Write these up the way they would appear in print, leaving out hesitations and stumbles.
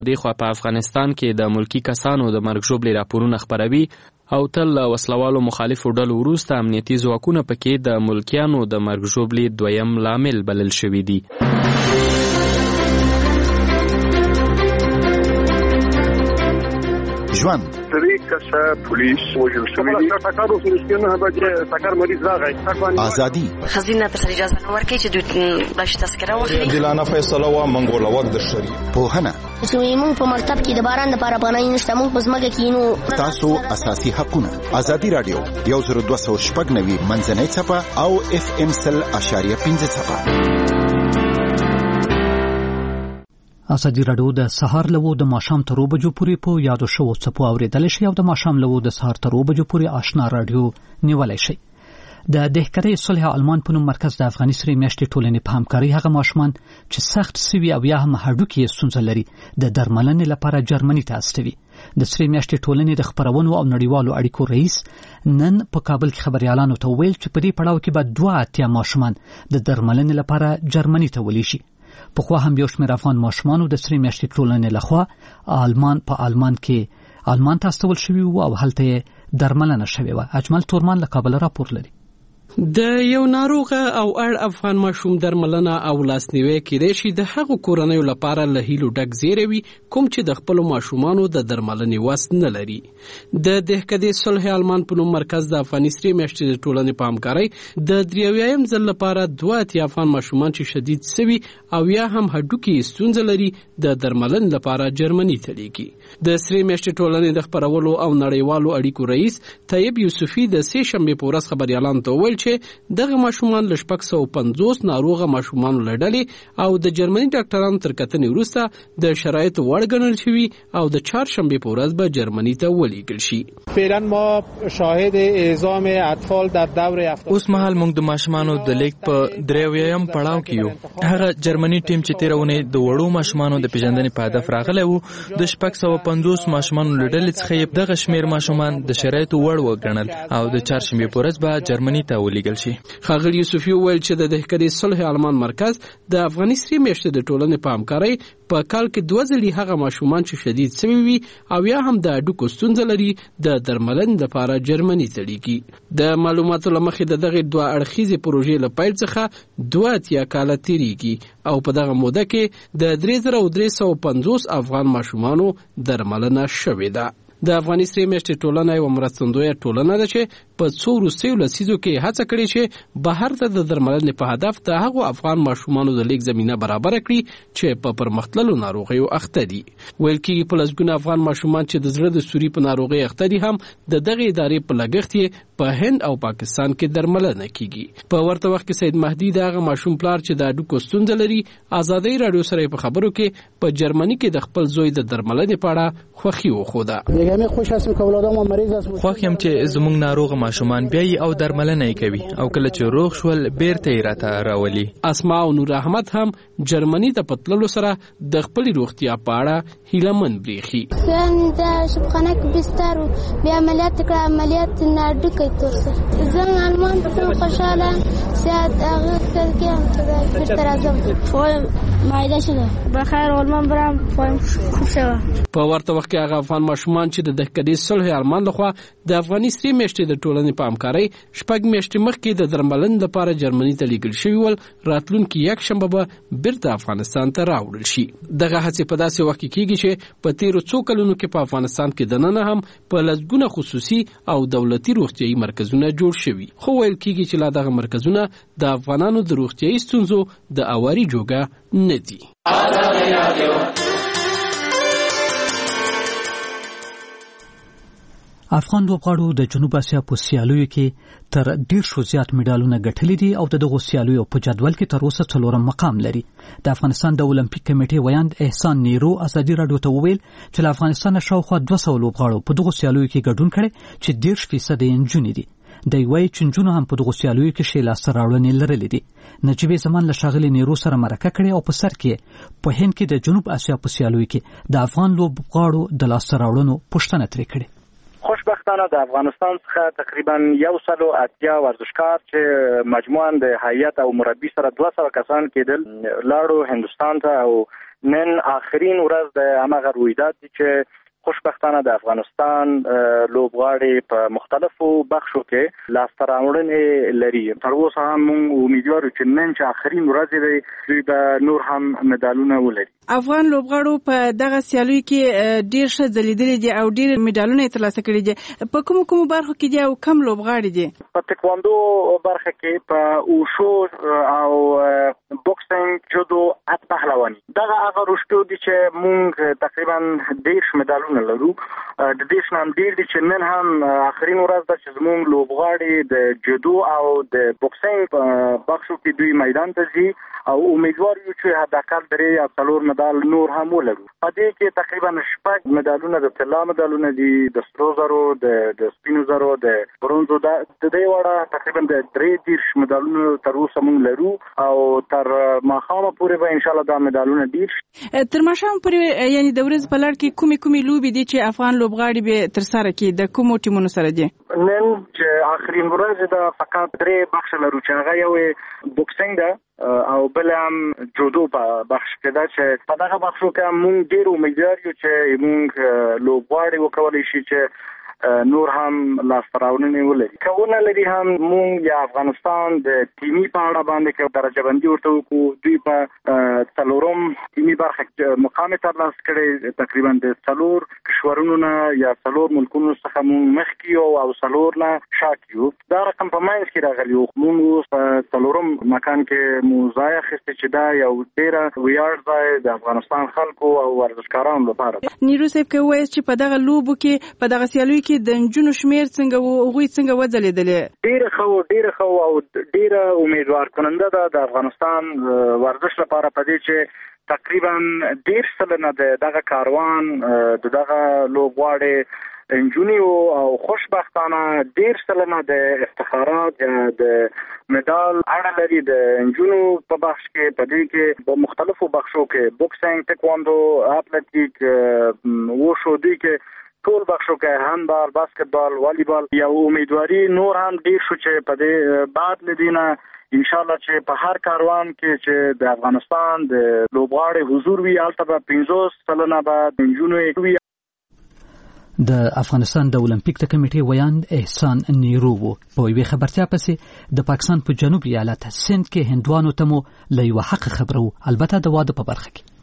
دغه په افغانستان کې د ملکی کسانو د مرګ ژوبلې راپورونه خپروي او تل وسلوالو مخالفو ډلو وروسته امنیتي ځواکونه پکې د ملکیانو د مرګ ژوبلې دویم لامل بلل شوي دي. ژوند پولیس وژل شوی دی. ټکر مریض راغی. ازادي خزینه تر اجازه نه ورکړي چې دوی باش تذکره واخلي. عادلانه فیصله وا منګول وخت د شری. پوهنه زموږ په مکتب کې د باران لپاره پناه نشته، موږ په ځمکه کې نو تاسو اساسي حقونه. ازادي رادیو 102.9 منځنۍ څپه او FM 100.5 څپه. ازادي رادیو د سهار لوو د ماښام تر 2 بجو پورې په یادو شوو څپو اوریدل شي او د ماښام لوو د سهار تر 2 بجو پورې آشنا رادیو نیولای شي. د دهکرې صلح آلمان په نوم مرکز د افغاني سرې میاشتې ټولنې په همکاري هغه ماشومان چې سخت سوي او یا هم هډوکي ستونزه لري د درملنې لپاره جرمني ته استوي. د سرې میاشتې ټولنې د خبرونو او نړیوالو اړیکو رئیس نن په کابل کې خبريالانو ته ویل چې په دې پړاو کې به 2 ماشومان د درملنې لپاره جرمني ته ولي شي. په خو هم یو شمېر افغان ماشومان د سرې میاشتې ټولنې لخوا آلمان کې ته استول شوي او هلته درملنه شوې وه. اجمل تورمان له کابل راپور لري. د یو ناروغه او اړ افغان ماشوم درملنه او لاسنیوي کېدای شي د هغو کورنیو لپاره له هیلو ډک زیری وي کوم چې د خپل ماشومانو د درملنې وس نه لري. د دهکدې صلح آلمان په نوم مرکز د افغاني سرې میاشتې د ټولنې په همکارۍ د 3 ځل لپاره 2 افغان ماشومان چې شدید سوي او یا هم هډوکي ستونزه لري د درملنې لپاره جرمني ته لیږي. د سرې میاشتې ټولنې د خبرولو او نړیوالو اړیکو رئیس طیب یوسفي د 3 شنبې په ورځ خبريالانو ته ویل چې دغه ماشومان له 650 ناروغه ماشومان لړلې او د جرمني ډاکټرانو تر کتنې وروسته د شرایطو وړ ګڼل شوي او د 4 شنبې په ورځ به جرمني ته ولېږل شي. فعلا ما شاهد اعزام اطفال در دور اوس مهال موږ د ماشومانو د لیک په 3 پړاو کې یو. هغه جرمني ټیم چې تیرونه د وړو ماشومانو د پیژندنې په هدف راغلی وو د 650 ماشومانو لړلې څخه دغه شمیر ماشومان د شرایطو وړ وګڼل او د 4 شنبې په ورځ به جرمني ته ولېږل شي. خاغلی یوسفي ویل چې د دهکدې صلح آلمان مرکز د افغاني سرې میاشتې د ټولنې په همکارۍ په کال کې 2 ځلې هغه ماشومان چې شدید سوي وي او یا هم د هډوکو ستونزه لري د درملنې لپاره جرمني ته لیږي. د معلوماتو له مخې د دغه 2 اړخیزې پروژې له پیل څخه 2 کاله تیریږي او په دغه موده کې د 3350 افغان ماشومانو درملنه شوې ده. د افغاني سرې میاشتې ټولنه یو مرستندویه ټولنه ده چې په څو وروستیو لسیزو کې هڅه کړې چې بهر ته د درملنې په هدف د هغو افغان ماشومانو د لیږد زمینه برابره کړي چې په پرمختللو ناروغیو اخته دي. ویل کېږي په لسګونه افغان ماشومان چې د زړه د سوري په ناروغۍ اخته دي هم د دغه ادارې په لګښت یې په هند او پاکستان کې درملنه کیږي. په ورته وخت کې سید مهدي دغه ماشوم پلار چې د هډوکو ستونزه لري ازادي رادیو سره په خبرو کې په جرمني کې د خپل زوی د درملنې په اړه خوښي وښوده. خوښ یم چې زموږ ناروغ ماشومان بیا او درملنه کوي او کله چې روغ شول بیرته یې راته راولي. اسماء او نور احمد هم جرمني ته پتللو سره د خپل روغتیا په اړه هیلمن بریخي. څنګه شپخانه کې بستر بیا عملیات کړه، عملیات نه ډکې ترسه زه آلمان ته خوشاله سات هغه کې چې تر ازم فوم مایده شده بخیر آلمان برام فوم خوب شوه. په ورته وخت کې هغه افغان ماشومان چې د دهکدې صلح آلمان لخوا د افغاني سرې میاشتې د ټولنې په همکارۍ 6 میاشتې مخکې د درملنې لپاره جرمني ته لیږل شوي ول راتلونکي 1 شنبه به بیرته افغانستان ته راوړل شي. دغه هڅې په داسې وخت کې کېږي چې په تیرو څو کلونو کې په افغانستان کې دننه هم په لسګونه خصوصي او دولتي روغتیايي مرکزونه جوړ شوي خو ویل کېږي چې لا دغه مرکزونه د افغانانو د روغتیايي ستونزو د اواري جوګه نه دي. افغان لوبغاړو د جنوب اسیا په سیالیو کې تر 1.5 زیات مډالونه ګټلي دي او د دغو سیالیو په جدول کې تر اوسه 4 مقام لري. د افغانستان د اولمپیک کمیټې ویاند احسان نیرو ازادي رادیو ته وویل چې له افغانستان شاوخوا 200 لوبغاړو په دغو سیالیو کې ګډون کړي چې 10% یې نجونې دي. د وایي چې نجونو هم په دغو سیالیو کې ښې لاسته راوړنې لرلې دي. نجیب زمان له ښاغلي نیرو سره مرکه کړې او په سر کې په هند کې د جنوب اسیا په سیالیو کې د افغان لوبغاړو د لاسته راوړنو پوښتنه ترې کړې. خوشبختانه د افغانستان څخه تقریبا 180 ورزشکار چې مجموعاً د هیئت او مربي سره 200 کسان کېدل لاړو هندستان ته او نن آخرین ورځ د هماغه رویداد دی چې خوشبختانه د افغانستان لوبغاړي په مختلفو بخشو کې لاسته راوړنې لري. تر اوسه هم موږ امیدوار یو چې نن چې آخرین ورځ دی دوی به نور هم مډالونه ولري. افغان لوبغاړو په دغه سیالیو کې ډیر ښه ځلیدلي دي او ډیر مډالونه یې ترلاسه کړي دي. په کومو برخو کې دي او کم لوبغاړي دي؟ په تکواندو برخه کې په اوشو او بوکسینګ، جودو، ات پهلواني دغه هغه رشتو دي چې موږ تقریبا 10 مډالونه لرو. د دې نام ډیر دي چې نن هم آخرین ورځ ده چې زموږ لوبغاړي د جودو او د بوکسینګ په بخشو کې دوی میدان ته ځي او امیدوار یو چې حداقل 3 یا 4 مډال نور هم ولرو. په دې کې تقریبا 6 مډالونه د طلا مډالونه دي، د سرو زرو، د سپینو زرو، د برونزو، د دې وړه تقریبا د 3 مډالونه تر اوسه موږ لرو او تر ماښامه پورې به ان شاء الله دا مډالونه ډیر تر ماښام پورې یعنی د ورځې په لړ کې کومې لوبې دي چې افغان لوبغاړي به تر سره کړي؟ د کومو ټیمونو سره دي؟ نن چې آخرین ورځ ده فقط 3 بخش لرو چې هغه یو بوکسینګ ده او بل هم جودو په بخش کې ده چې په دغه بخشو کې موږ ډیر امیدوار یو چې موږ لوبغاړي وکولای شي چې نور هم لاسته راوړنې ولري. کونه لري هم موږ یا افغانستان د ټیمي په اړه باندې کې درجه بندي ورته وکړو. دوی په څلورم ټیمي برخه مقام ترلاسه کړی، تقریبا د 4 کشورونو نه یا 4 ملکونو څخه موږ مخکې او 4 نه شاکیو. دا رقم په ماینس کې راغلی او موږ په 4م مکان کې موزای اخیسته چې دا یو ډیره ویاړ ځای د افغانستان خلکو او ورزشکارانو لپاره. نیرو صاحب کوي چې په دغه لوبو کې په دغه سیالیو کې د نجونو شمیر څنګه وو، هغوی څنګه وځلیدلې؟ ډیره ښه او ډیره امیدوار کننده ده د افغانستان ورزش لپاره په دې چې تقریبا 10% دغه کاروان دغه لوبغاړي نجونی او خوشبختانه 10% د افتخارات د مډال اړه لري د نجونو په بخش کې. په دې کې په مختلفو بخشو کې بوکسینګ، تکواندو، اتلټیک، ووشو دي کې ټول بخشو کې هاندبال، باسکتبال، والیبال. یو امیدواري نور هم ډیر شو چې په دې بعد لدینه ان شاء الله چې په هر کاروان کې چې د افغانستان د لوبغاړي حضور وي البته به 50% به نجونې وي. د افغانستان د اولمپیک د کمیټې ویاند احسان نیرو وو. په یوه خبرتیا پسې د پاکستان په جنوبي ایالت سند کې هندوانو ته مو له یوه حق خبرو، البته د واده په برخه کې.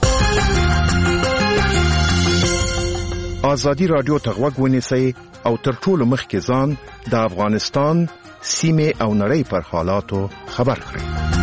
آزادی رادیو ته غوږ ونیسئ او تر ټولو مخکې ځان د افغانستان سیمې او نړۍ پر حالاتو خبر کړئ.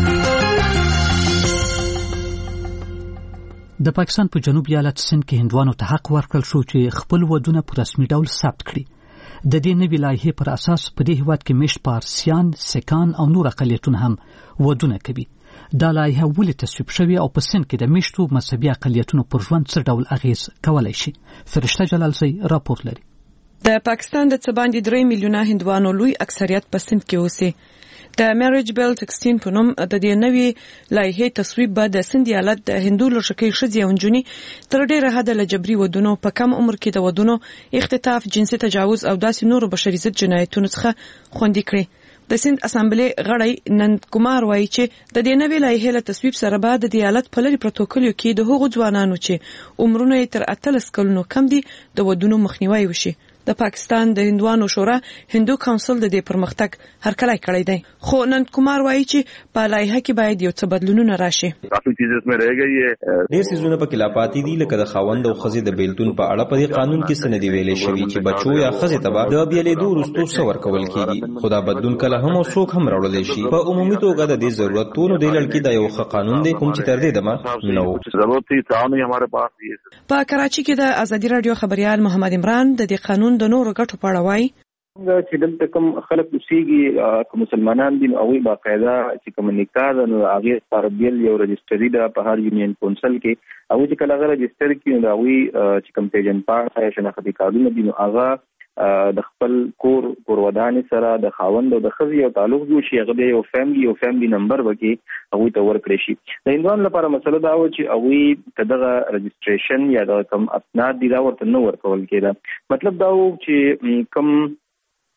د پاکستان په جنوبي ایالت سند کې هندوانو ته حق ورکړل شو چې خپل ودونه په رسمي ډول ثبت کړي. د دې نوې لایحې پر اساس په دې هیواد کې مشت پارسیان، سکان او نور اقلیتونه هم ودونه کوي. دا لایحه ولې تصویب شوې او په سند کې د مشتو مذهبي اقلیتونو پر ژوند څه ډول اغیز کولی شي؟ فرشته جلالزی راپور لري. د پاکستان د څه باندې 3 میلیونه هندوانو لوی اکثریت په سند کې اوسي. د میریج بیل 16 په نوم د دې نوې لایحې تصویب به د سند ایالت د هندو لوشکۍ ښځې او نجونې تر ډیره حده له جبري ودونو، په کم عمر کې د ودونو، اختطاف، جنسي تجاوز او داسې نورو بشري ضد جنایتونو څخه خوندي کړي. د سند اسامبلې غړی نند کومار وایي چې د دې نوې لایحې له تصویب سره به د ایالت په لري پروتو کلیو کې د هغو ځوانانو چې عمرونه یې تر 18 کلونو کم دي د ودونو مخنیوي وشي. د پاکستان د هندوانو شورا هندو کونسل د دې پرمختګ هرکلی کړی دی، خو نند کومار وایي چې په لایحه کې باید یو څه بدلونونه راشي. ډېر څیزونه پکې لا پاتې دي، لکه د خاوند او ښځې د بیلتون په اړه په دې قانون کې څه نه دي ویلې شوي چې بچو یا ښځې ته به د بیلېدو وروسته څه ورکول کېږي. خو دا بدلون کله هم او څوک هم راوړلی شي. په عمومي توګه د دې ضرورت نو دې لړ کې دا یو ښه قانون دی، کوم چې تر دې دمه نه و. په کراچي کې د ازادي رادیو خبريال محمد عمران د دې قانون د نورو ګټو په اړه وایي. چې دلته کوم خلک اوسېږي کوم مسلمانان دي نو هغوی باقاعده چې کوم نکاح ده نو هغې لپاره بیل یو رجسټري ده په هر یونین کونسل کې. هغوی چې کله هغه رجسټر کړي نو د هغوی چې کوم پیژن پاڼه یا شناختي کارډونه دي نو هغه د خپل کور ودانې سره د خاوند او د ښځې یو تعلق جوړ شي. هغه بیا یو فیملی نمبر وکړي هغوی ته ورکړی شي. د هندوانو لپاره مسله دا و چې هغوی ته دغه رجسټریشن یا دغه کوم اسناد دي دا ورته نه ورکول کېده. مطلب دا و چې کوم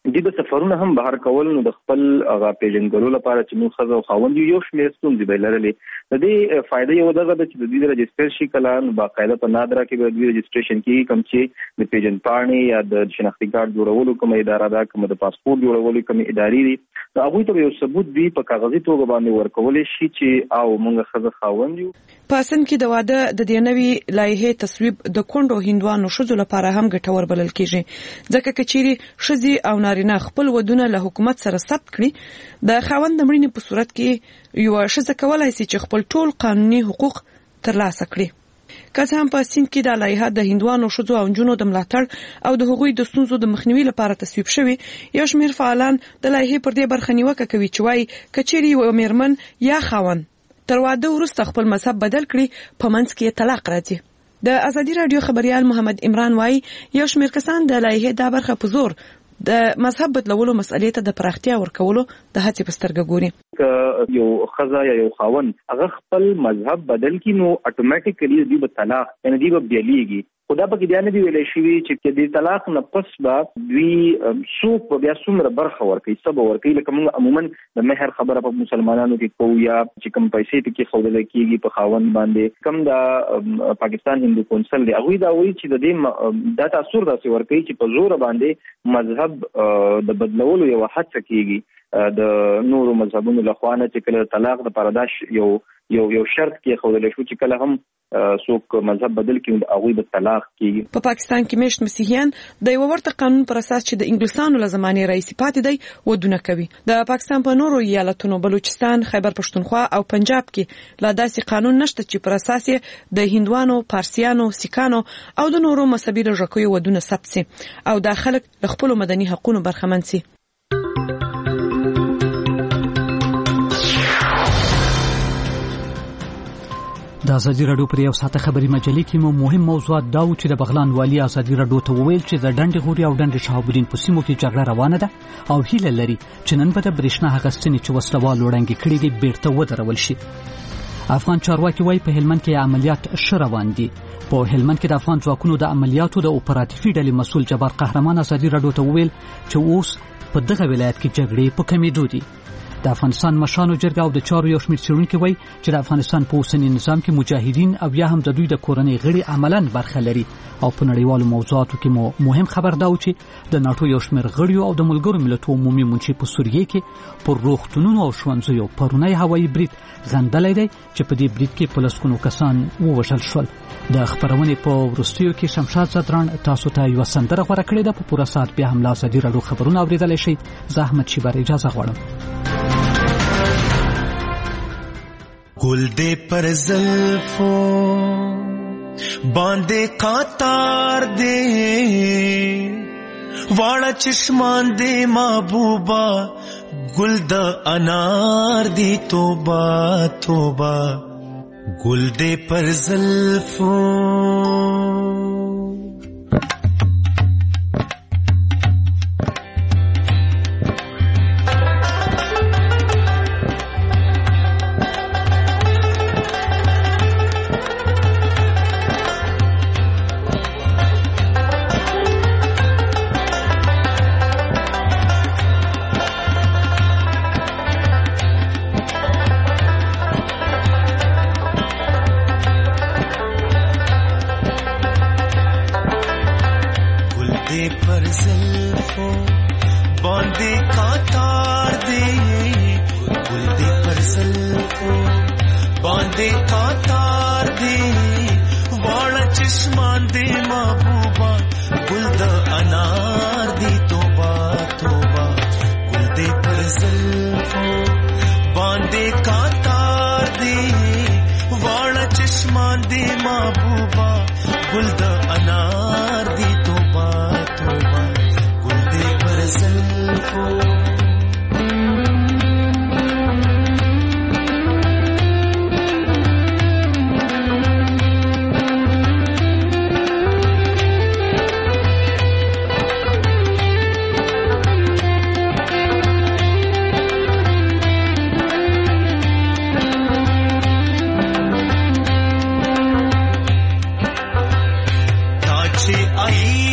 دي به سفرونه هم بهر کول نو د خپل هغه پیژنګلو لپاره چې موږ خزه او خاوند یو شمېر ستونزې به لرلې. د دې فائدې یو دغه د چې د دې رجستر شي کله نو باقاعده په نادره کې به د رجستریشن کې کوم چې د پیژن پاڼې یا د شناختی کارت جوړولو کوم اداره ده، کوم د پاسپورت جوړولو کوم ادارې دي، هغه ته یو ثبوت دی په کاغذي توګه باندې ورکول شي چې او موږ خزه خاوند یو. پاسن کې د واده د دې نوي لایحې تصویب د کونډو هندوانو ښځو لپاره هم ګټور بلل کیږي، ځکه کچيري ښځې او نارینه خپل ودونه له حکومت سره ثبت کړي، د خاوند د مړینې په صورت کې یو ښځه کولای شي چې خپل ټول قانوني حقوق ترلاسه کړي. که هم په سند کې د لایحه د هندوانو ښځو او نجونو د ملاتړ او د هغوی د ستونزو د مخنیوي لپاره تصویب شوی، یو شمېر فعالان د لایحې پر دې برخه نیوکه کوي چې وايي کچيري یو میرمن یا خاوند تر واده وروسته خپل مذهب بدل کړي په منځ کې طلاق راځي. د ازادي رادیو خبريال محمد عمران وايي یو شمېر کسان د لایحې د برخه په زور د مذهب بدلولو مسئلې ته د پراختیا ورکولو د هڅې په سترګه ګوري. که یو خزا یا یو خاوند هغه خپل مذهب بدل کړي نو اتوماتیکلی دی به طلاق یعنی دی به بیلیږي. خدا په کې بیان دی ویلې شوی چې د طلاق نه پس به دوی څوک په بیا څومره برخه ورکړي، سبا ورکړي. لکه موږ عموما د مہر خبره په مسلمانانو کې کوو یا چې کوم پیسې کې خودل کېږي په خاوند باندې، کوم د پاکستان هندو کونسل دی هغه دا وایي چې د دې د تاثیر داسې ورکړي چې په زور باندې مذهب د بدلولو یو هڅه کېږي د نورو مذهبونو لخوا نه، چې کله طلاق د پرداش یو شرط کې خودل شو چې کله هم څوک مذهب بدل کړي هغه به طلاق کیږي. په پاکستان کې مشت مسیحیان د یو ورته قانون پر اساس چې د انګلیسانو له زمانه رئیس پاتې دی ودونه کوي. د پاکستان په نورو ایالتونو بلوچستان، خیبر پښتونخوا او پنجاب کې لا داسې قانون نشته چې پر اساس د هندوانو، پارسیانو، سیکانو او د نورو مذهبي رژکو ودونه ثبت سي او د خلک د خپل مدني حقوقو برخمن سي. د ازادي رادیو پر یو ساعته خبري مجلې کې مو مهم موضوعات دا و چې د بغلان والی ازادي رادیو ته وویل چې د ډنډ غوري او ډنډ شهابالدین په سیمو کې جګړه روانه ده او هیله لري چې نن به د برېښنا هغه ستنې چې وسلوال وړاندې کړي دي بیرته ودرول شي. افغان چارواکي وايي په هلمند کې عملیات ښه روان دي. په هلمند کې د افغان ځواکونو د عملیاتو د اپراتیفي ډلې مسؤل جبار قهرمان ازادي رادیو ته وویل چې اوس په دغه ولایت کې جګړې په کمیدو دي. د افغانستان مشانو جرګه او د چارو یو شمېر څېړونکي وایي چې د افغانستان په اوسني نظام کې مجاهدین او یا هم د دوی د کورنۍ غړي عملاً برخه لري او په نړیوالو موضوعاتو کې مو مهم خبر دا و چې د ناټو یو شمېر غړیو او د ملګرو ملتونو عمومي منشي په سوریې کې پر روغتونونو او ښوونځیو پرونی هوایي برید غندلی دی چې په دې برید کې په لسګونو کسان ووژل شول. د خبرونې په وروستیو کې شمشاد زدران تاسو ته یو سندره غوړه کړې ده. په پوره ساعت بیا هم له ازادي رادیو خبرونه اورېدلی شئ. زه احمد شیبر اجازه غواړم. گل دے پر زلفوں باندے قطار دے واڑا چشمان دے محبوبہ گل دا انار دی توبہ توبہ گل دے پر زلفوں. आई